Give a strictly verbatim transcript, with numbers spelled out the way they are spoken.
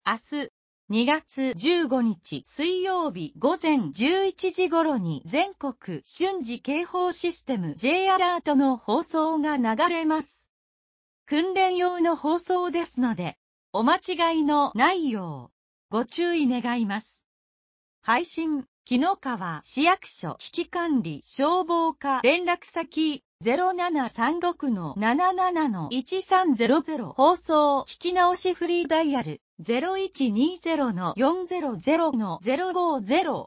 明日、にがつじゅうごにち水曜日午前じゅういちじ頃に全国瞬時警報システム J アラートの放送が流れます。訓練用の放送ですので、お間違いのないよう、ご注意願います。配信、紀の川市役所危機管理消防課連絡先 ゼロななさんろくのななななのいちさんゼロゼロ 放送聞き直しフリーダイヤル ゼロいちにゼロのよんゼロゼロのゼロごゼロ